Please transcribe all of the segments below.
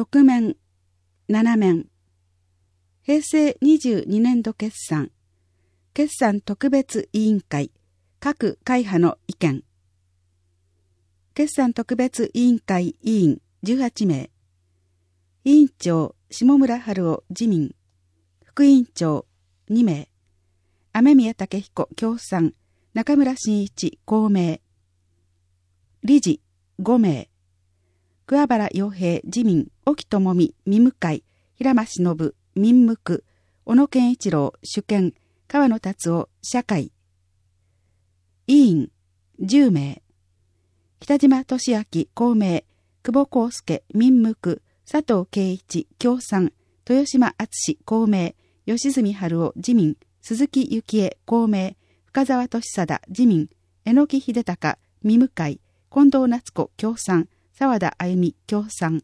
6面、7面。平成22年度決算特別委員会、各会派の意見。決算特別委員会委員18名。委員長、下村春夫自民。副委員長、2名。雨宮武彦共産、中村真一公明。理事、5名。桑原洋平自民、沖智美民務会、平間忍民務区、小野健一郎主権、川野達夫社会。委員、10名。北島俊明公明、久保康介民務区、佐藤圭一共産、豊島敦公明、吉住春夫自民、鈴木幸恵公明、深沢俊貞自民、榎木秀隆民務会、近藤夏子共産、沢田あゆみ共産。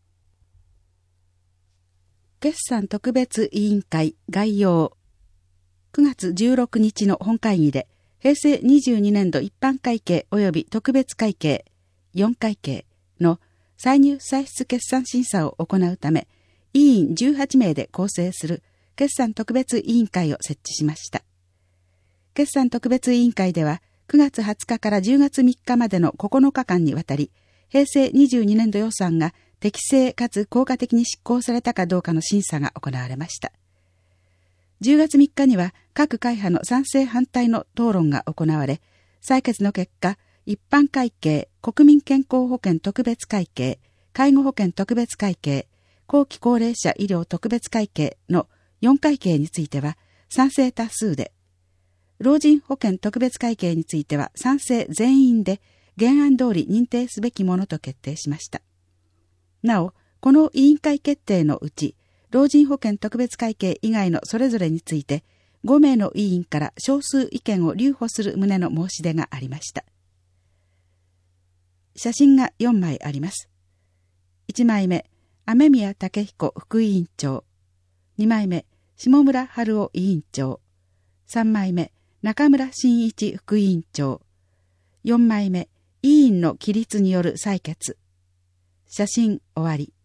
決算特別委員会概要。9月16日の本会議で、平成22年度一般会計及び特別会計4会計の歳入歳出決算審査を行うため、委員18名で構成する決算特別委員会を設置しました。決算特別委員会では、9月20日から10月3日までの9日間にわたり、平成22年度予算が適正かつ効果的に執行されたかどうかの審査が行われました。10月3日には各会派の賛成反対の討論が行われ、採決の結果、一般会計、国民健康保険特別会計、介護保険特別会計、後期高齢者医療特別会計の4会計については賛成多数で、老人保険特別会計については賛成全員で原案通り認定すべきものと決定しました。なお、この委員会決定のうち、老人保険特別会計以外のそれぞれについて、5名の委員から少数意見を留保する旨の申し出がありました。写真が4枚あります。1枚目、雨宮武彦副委員長。2枚目、下村春夫委員長。3枚目、中村真一副委員長。4枚目、委員の起立による採決。写真終わり。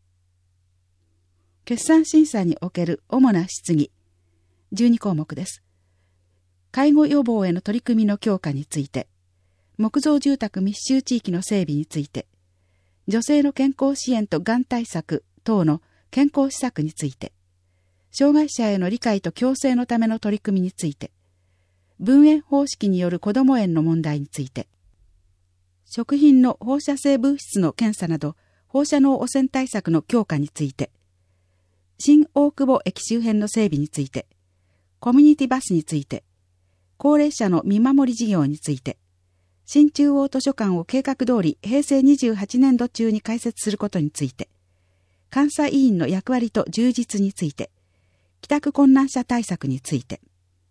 決算審査における主な質疑。12項目です。介護予防への取り組みの強化について、木造住宅密集地域の整備について、女性の健康支援とがん対策等の健康施策について、障害者への理解と共生のための取り組みについて、分園方式による子ども園の問題について、食品の放射性物質の検査など放射能汚染対策の強化について、新大久保駅周辺の整備について、コミュニティバスについて、高齢者の見守り事業について、新中央図書館を計画通り平成28年度中に開設することについて、監査委員の役割と充実について、帰宅困難者対策について、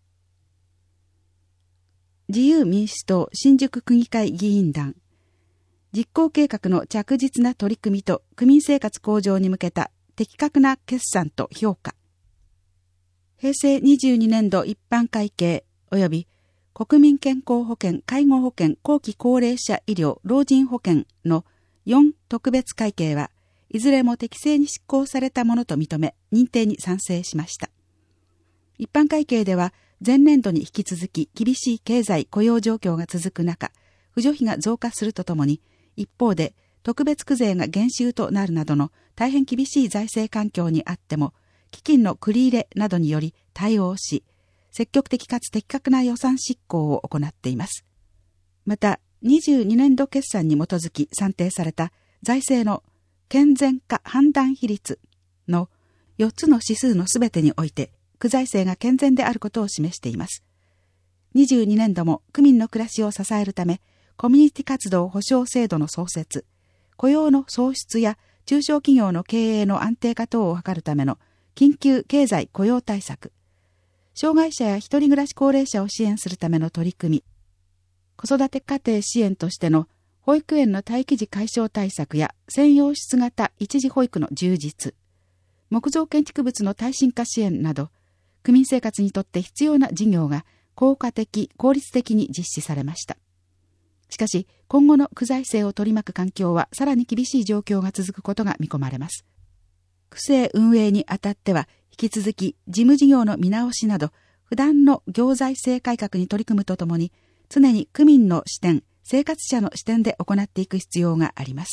自由民主党新宿区議会議員団、実行計画の着実な取り組みと区民生活向上に向けた的確な決算と評価。平成22年度一般会計及び国民健康保険、介護保険、後期高齢者医療、老人保険の4特別会計はいずれも適正に執行されたものと認め、認定に賛成しました。一般会計では前年度に引き続き厳しい経済雇用状況が続く中、扶助費が増加するとともに、一方で特別区税が減収となるなどの大変厳しい財政環境にあっても、基金の繰り入れなどにより対応し、積極的かつ的確な予算執行を行っています。また、22年度決算に基づき算定された財政の健全化判断比率の4つの指数のすべてにおいて、区財政が健全であることを示しています。22年度も区民の暮らしを支えるため、コミュニティ活動保障制度の創設、雇用の創出や中小企業の経営の安定化等を図るための緊急経済雇用対策、障害者や一人暮らし高齢者を支援するための取り組み、子育て家庭支援としての保育園の待機児解消対策や専用室型一時保育の充実、木造建築物の耐震化支援など、区民生活にとって必要な事業が効果的、効率的に実施されました。 しかし、今後の区財政を取り巻く環境はさらに厳しい状況が続くことが見込まれます。区政運営にあたっては、引き続き事務事業の見直しなど、不断の行財政改革に取り組むとともに、常に区民の視点、生活者の視点で行っていく必要があります。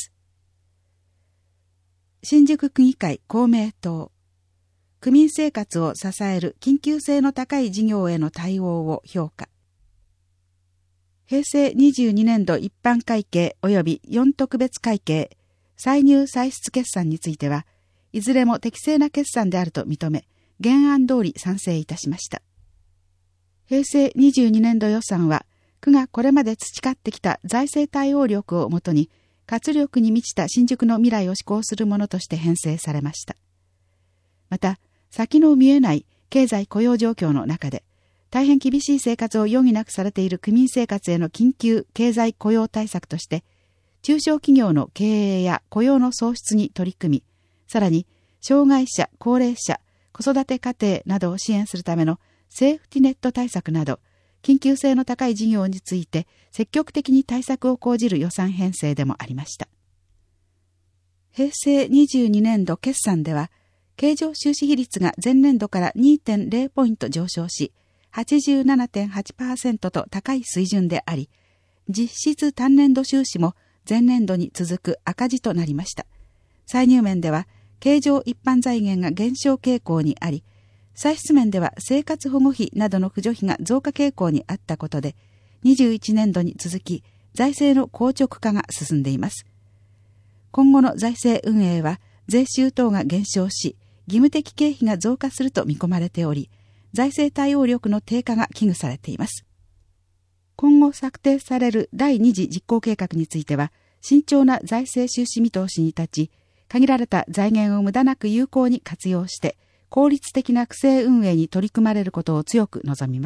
新宿区議会公明党。区民生活を支える緊急性の高い事業への対応を評価。平成22年度一般会計及び4特別会計、歳入歳出決算については、いずれも適正な決算であると認め、原案通り賛成いたしました。平成22年度予算は、区がこれまで培ってきた財政対応力をもとに、活力に満ちた新宿の未来を施行するものとして編成されました。また、先の見えない経済雇用状況の中で、大変厳しい生活を余儀なくされている区民生活への緊急経済雇用対策として、中小企業の経営や雇用の創出に取り組み、さらに、障害者、高齢者、子育て家庭などを支援するためのセーフティネット対策など、緊急性の高い事業について積極的に対策を講じる予算編成でもありました。平成22年度決算では、経常収支比率が前年度から 2.0 ポイント上昇し、87.8% と高い水準であり、実質単年度収支も前年度に続く赤字となりました。歳入面では、経常一般財源が減少傾向にあり、歳出面では生活保護費などの扶助費が増加傾向にあったことで、21年度に続き、財政の硬直化が進んでいます。今後の財政運営は、税収等が減少し、義務的経費が増加すると見込まれており、財政対応力の低下が危惧されています。今後策定される第2次実行計画については、慎重な財政収支見通しに立ち、限られた財源を無駄なく有効に活用して、効率的な区政運営に取り組まれることを強く望みます。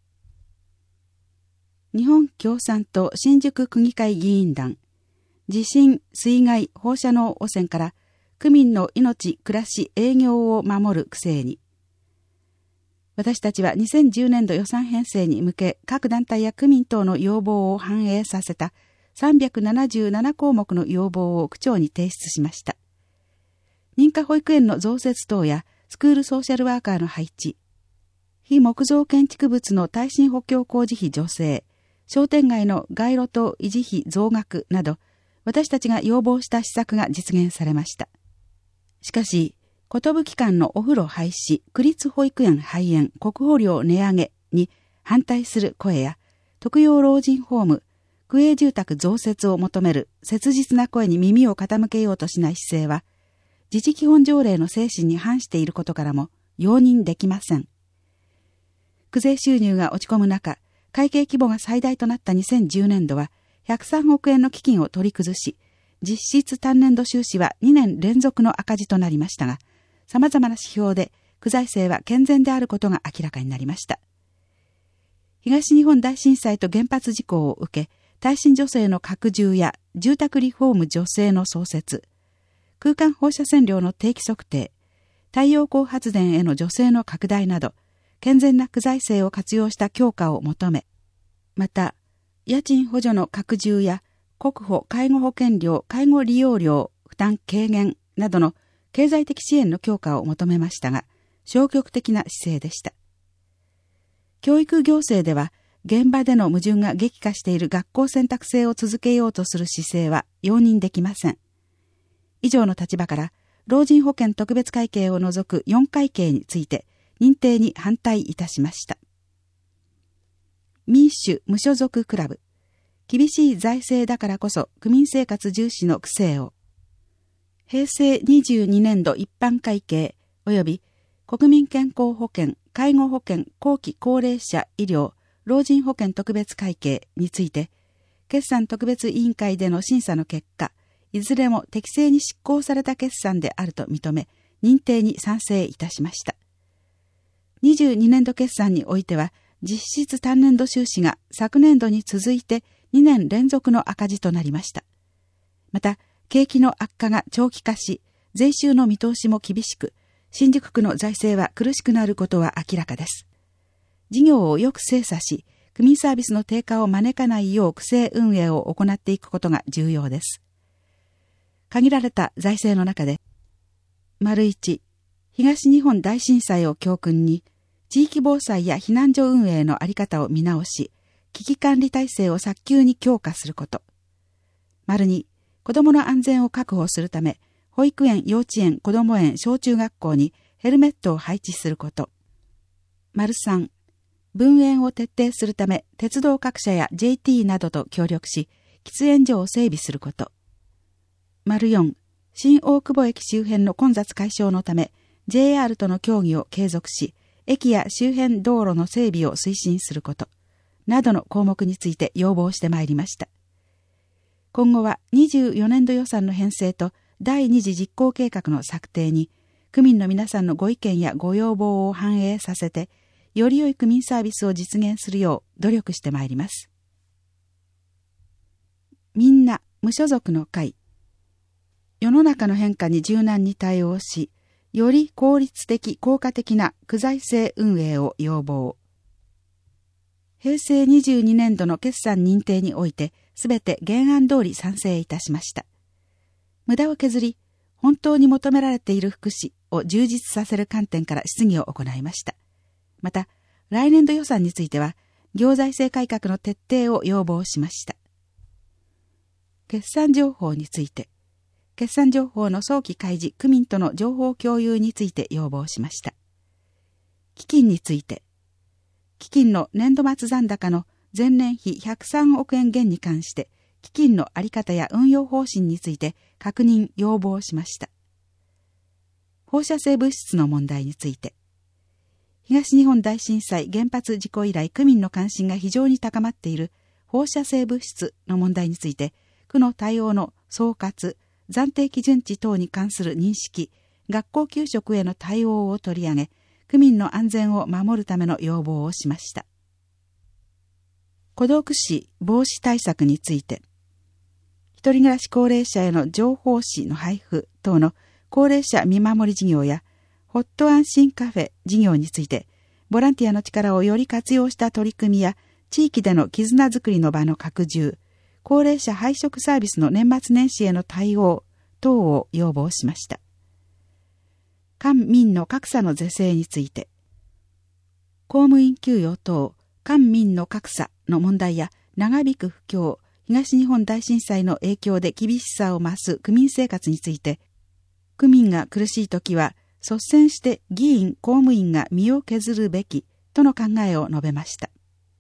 日本共産党新宿区議会議員団、地震、水害、放射能汚染から区民の命、暮らし、営業を守る区政に。私たちは2010年度予算編成に向け各団体や区民等の要望を反映させた377項目の要望を区長に提出しました。認可保育園の増設等やスクールソーシャルワーカーの配置、非木造建築物の耐震補強工事費助成、商店街の街路灯維持費増額など、私たちが要望した施策が実現されました。しかし、寿館のお風呂廃止、区立保育園廃園、国保料値上げに反対する声や、特養老人ホーム、区営住宅増設を求める切実な声に耳を傾けようとしない姿勢は、自治基本条例の精神に反していることからも容認できません。区税収入が落ち込む中、会計規模が最大となった2010年度は、103億円の基金を取り崩し、実質単年度収支は2年連続の赤字となりましたが、様々な指標で区財政は健全であることが明らかになりました。東日本大震災と原発事故を受け、耐震助成の拡充や住宅リフォーム助成の創設、空間放射線量の定期測定、太陽光発電への助成の拡大など、健全な区財政を活用した強化を求め、また、家賃補助の拡充や国保介護保険料、介護利用料負担軽減などの経済的支援の強化を求めましたが、消極的な姿勢でした。教育行政では、現場での矛盾が激化している学校選択制を続けようとする姿勢は容認できません。以上の立場から、老人保険特別会計を除く4会計について、認定に反対いたしました。民主無所属クラブ、厳しい財政だからこそ区民生活重視の区政を。平成22年度一般会計及び国民健康保険、介護保険、後期高齢者医療、老人保険特別会計について、決算特別委員会での審査の結果、いずれも適正に執行された決算であると認め、認定に賛成いたしました。22年度決算においては、実質単年度収支が昨年度に続いて2年連続の赤字となりました。また、景気の悪化が長期化し、税収の見通しも厳しく、新宿区の財政は苦しくなることは明らかです。事業をよく精査し、 区民サービスの低下を招かないよう区政運営を行っていくことが重要です。限られた財政の中で、1、東日本大震災を教訓に、地域防災や避難所運営の在り方を見直し、危機管理体制を早急に強化すること。2、子どもの安全を確保するため、保育園、幼稚園、子ども園、小中学校にヘルメットを配置すること。3、分煙を徹底するため、鉄道各社や JT などと協力し、喫煙所を整備すること。4、新大久保駅周辺の混雑解消のため、JR との協議を継続し、駅や周辺道路の整備を推進すること、などの項目について要望してまいりました。今後は24年度予算の編成と第2次実行計画の策定に、区民の皆さんのご意見やご要望を反映させて、より良い区民サービスを実現するよう努力してまいります。みんな無所属の会。世の中の変化に柔軟に対応し、より効率的、効果的な区財政運営を要望。平成22年度の決算認定において、すべて原案通り賛成いたしました。無駄を削り、本当に求められている福祉を充実させる観点から質疑を行いました。また、来年度予算については、行財政改革の徹底を要望しました。決算情報について、決算情報の早期開示、区民との情報共有について要望しました。基金について、基金の年度末残高の前年比103億円減に関して、基金の在り方や運用方針について確認要望しました。放射性物質の問題について、東日本大震災原発事故以来区民の関心が非常に高まっている放射性物質の問題について、区の対応の総括、暫定基準値等に関する認識、学校給食への対応を取り上げ、区民の安全を守るための要望をしました。孤独死防止対策について、一人暮らし高齢者への情報誌の配布等の高齢者見守り事業や、ホット安心カフェ事業について、ボランティアの力をより活用した取り組みや、地域での絆づくりの場の拡充、高齢者配食サービスの年末年始への対応等を要望しました。官民の格差の是正について、公務員給与等、官民の格差の問題や長引く不況、東日本大震災の影響で厳しさを増す区民生活について、区民が苦しいときは、率先して議員、公務員が身を削るべきとの考えを述べました。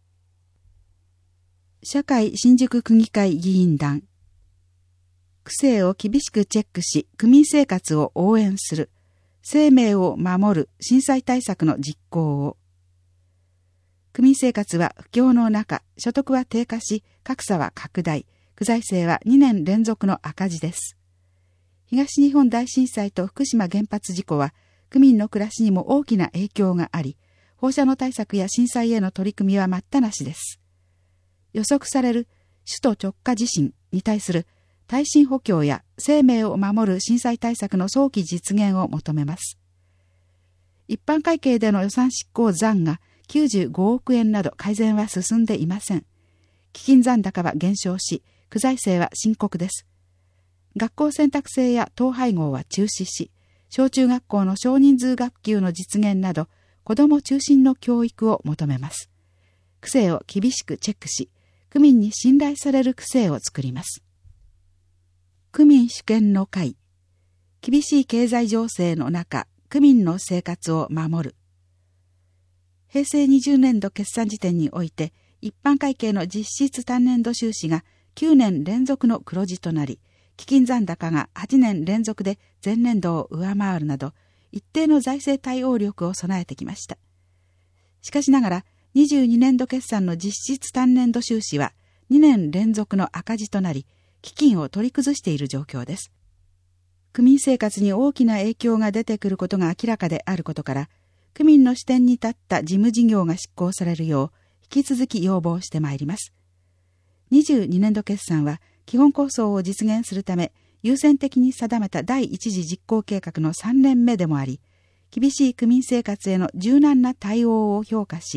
社会新宿区議会議員団。区政を厳しくチェックし、区民生活を応援する。生命を守る震災対策の実行を。区民生活は不況の中、所得は低下し、格差は拡大。区財政は2年連続の赤字です。東日本大震災と福島原発事故は、区民の暮らしにも大きな影響があり、放射能対策や震災への取り組みは待ったなしです。予測される首都直下地震に対する耐震補強や生命を守る震災対策の早期実現を求めます。一般会計での予算執行残が95億円など改善は進んでいません。基金残高は減少し、区財政は深刻です。学校選択制や統廃合は中止し、小中学校の少人数学級の実現など、子ども中心の教育を求めます。区政を厳しくチェックし、区民に信頼される区政を作ります。区民主権の会。厳しい経済情勢の中、区民の生活を守る。平成20年度決算時点において、一般会計の実質単年度収支が9年連続の黒字となり、基金残高が8年連続で前年度を上回るなど、一定の財政対応力を備えてきました。しかしながら、22年度決算の実質単年度収支は2年連続の赤字となり、基金を取り崩している状況です。区民生活に大きな影響が出てくることが明らかであることから、区民の視点に立った事務事業が執行されるよう、引き続き要望してまいります。22年度決算は、基本構想を実現するため、優先的に定めた第一次実行計画の3年目でもあり、厳しい区民生活への柔軟な対応を評価し、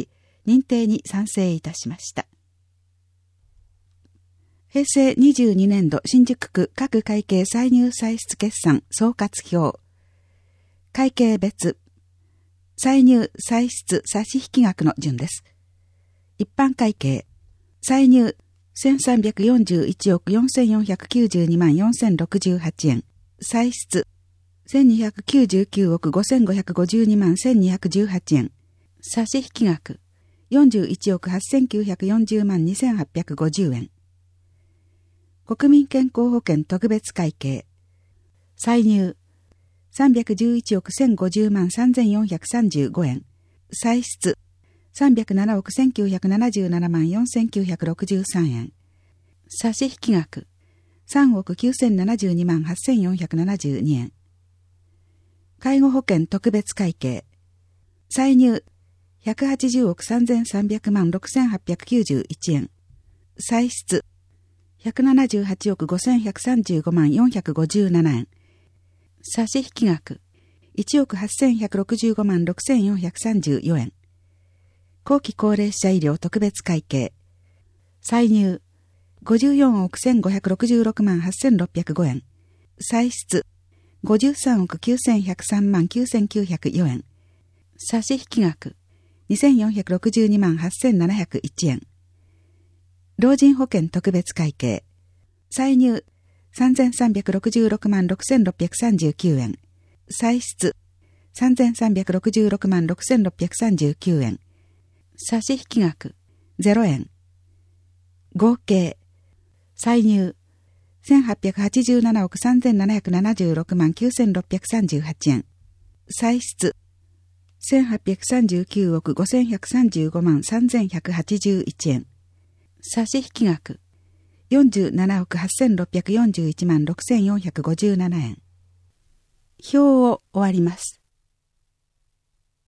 認定に賛成いたしました。平成22年度新宿区各会計歳入歳出決算総括表。会計別。歳入歳出差引額の順です。一般会計。歳入1341億4492万4068円。歳出1299億5552万1218円。差引額41億8940万2850円。国民健康保険特別会計。歳入311億1050万3435円。歳出307億1977万4963円。差引額3億9072万8472円。介護保険特別会計。歳入180億3300万6891円。歳出178億5135万457円。差引額1億8165万6434円。後期高齢者医療特別会計。歳入54億1566万8605円。歳出53億9103万9904円。差引額2462万8701円。老人保険特別会計。歳入3366万6639円。歳出3366万6639円。差引額0円。合計。歳入1887億3776万9638円。歳出1839億5135万3181円。差引額47億8641万6457円。表を終わります。